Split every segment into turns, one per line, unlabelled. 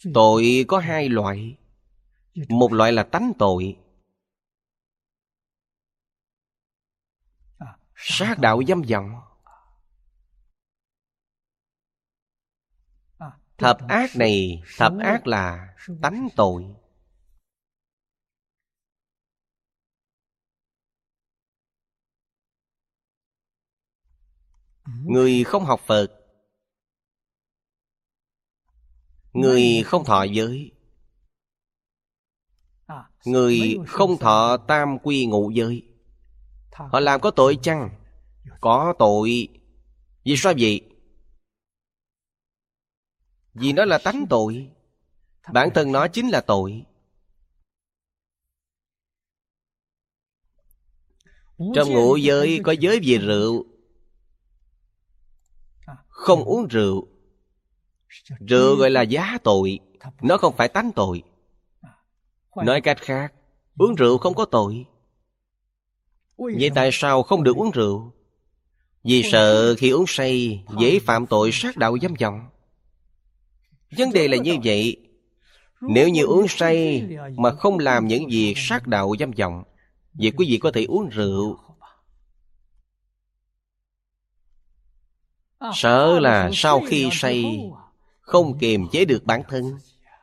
Tội có hai loại. Một loại là tánh tội, sát đạo dâm vọng. Thập ác này, thập ác là tánh tội. Người không học Phật, người không thọ giới, người không thọ tam quy ngũ giới, họ làm có tội chăng? Có tội. Vì sao vậy? Vì nó là tánh tội. Bản thân nó chính là tội. Trong ngũ giới có giới về rượu. Không uống rượu. Rượu gọi là giá tội. Nó không phải tánh tội. Nói cách khác, uống rượu không có tội. Vậy tại sao không được uống rượu? Vì sợ khi uống say dễ phạm tội sát đạo dâm vọng. Vấn đề là như vậy. Nếu như uống say mà không làm những việc sát đạo dâm vọng, vậy quý vị có thể uống rượu. Sợ là sau khi say không kiềm chế được bản thân.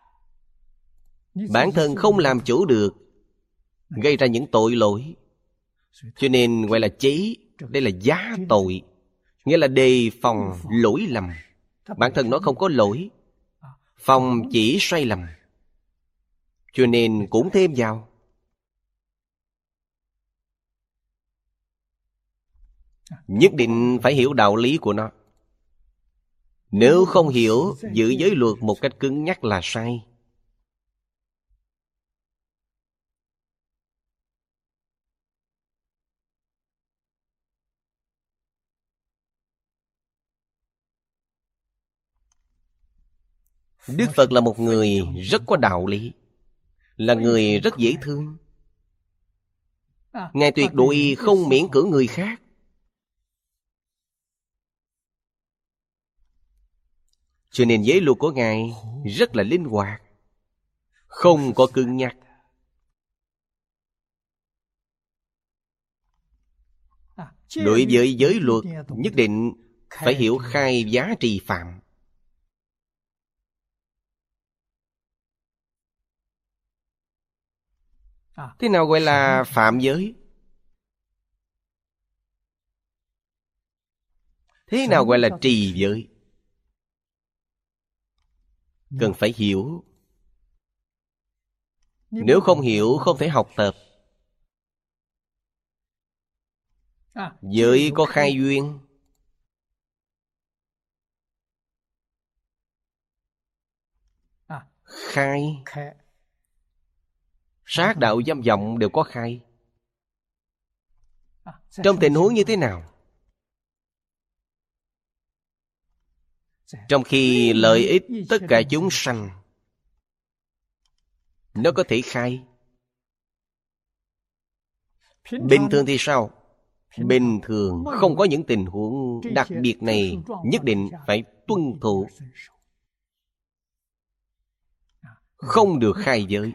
Bản thân không làm chủ được, gây ra những tội lỗi. Cho nên gọi là chế. Đây là giá tội, nghĩa là đề phòng lỗi lầm. Bản thân nó không có lỗi, phòng chỉ sai lầm, cho nên cũng thêm vào. Nhất định phải hiểu đạo lý của nó. Nếu không hiểu, giữ giới luật một cách cứng nhắc là sai. Đức Phật là một người rất có đạo lý, là người rất dễ thương. Ngài tuyệt đối không miễn cưỡng người khác. Cho nên giới luật của Ngài rất là linh hoạt, không có cứng nhắc. Đối với giới luật nhất định phải hiểu khai giá trì phạm. Thế nào gọi là phạm giới? Thế nào gọi là trì giới? Cần phải hiểu. Nếu không hiểu không thể học tập. Giới có khai duyên. Khai. Sát đạo dâm vọng đều có khai. Trong tình huống như thế nào? Trong khi lợi ích tất cả chúng sanh, nó có thể khai. Bình thường thì sao? Bình thường không có những tình huống đặc biệt này, nhất định phải tuân thủ. Không được khai giới.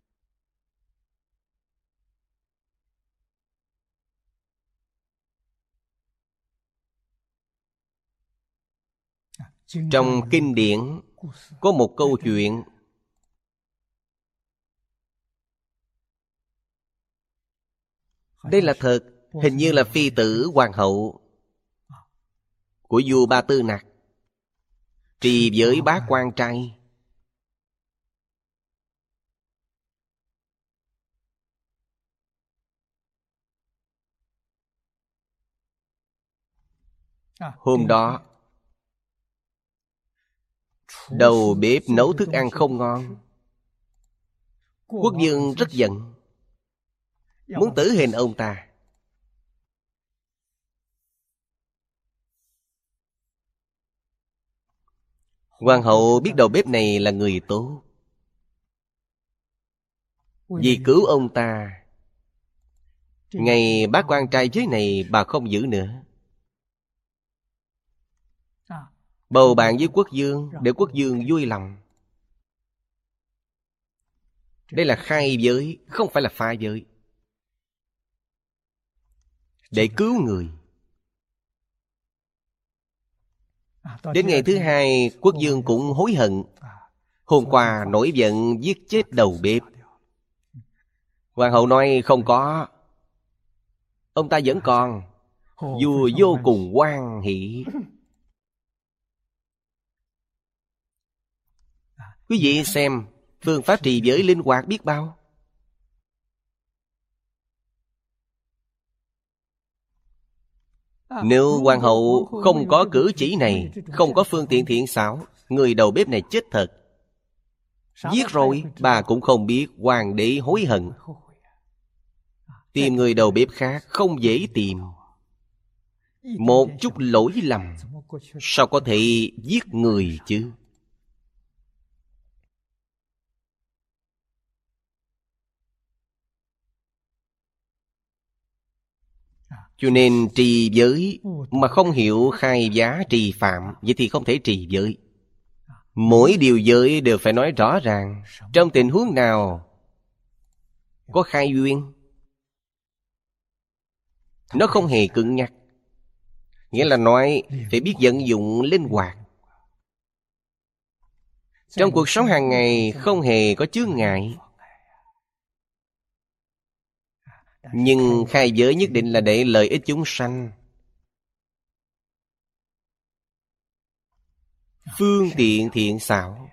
Trong kinh điển có một câu chuyện. Đây là thật. Hình như là phi tử hoàng hậu của vua Ba Tư Nặc trì giới bá quan trai. Hôm đó đầu bếp nấu thức ăn không ngon. Quốc vương rất giận, muốn tử hình ông ta. Hoàng hậu biết đầu bếp này là người tốt, vì cứu ông ta, ngày bá quan trai giới này bà không giữ nữa, bầu bạn với quốc vương để quốc vương vui lòng. Đây là khai giới, không phải là phá giới. Để cứu người. Đến ngày thứ hai, quốc vương cũng hối hận. Hôm qua nổi giận giết chết đầu bếp. Hoàng hậu nói không có, ông ta vẫn còn. Vua vô cùng hoan hỷ. Quý vị xem, phương pháp trì giới linh hoạt biết bao. Nếu hoàng hậu không có cử chỉ này, không có phương tiện thiện xảo, người đầu bếp này chết thật. Giết rồi, bà cũng không biết hoàng đế hối hận. Tìm người đầu bếp khác không dễ tìm. Một chút lỗi lầm, sao có thể giết người chứ? Cho nên trì giới mà không hiểu khai giá trì phạm, vậy thì không thể trì giới. Mỗi điều giới đều phải nói rõ ràng. Trong tình huống nào có khai duyên, nó không hề cứng nhắc. Nghĩa là nói phải biết vận dụng linh hoạt. Trong cuộc sống hàng ngày không hề có chướng ngại. Nhưng khai giới nhất định là để lợi ích chúng sanh. Phương tiện thiện xảo.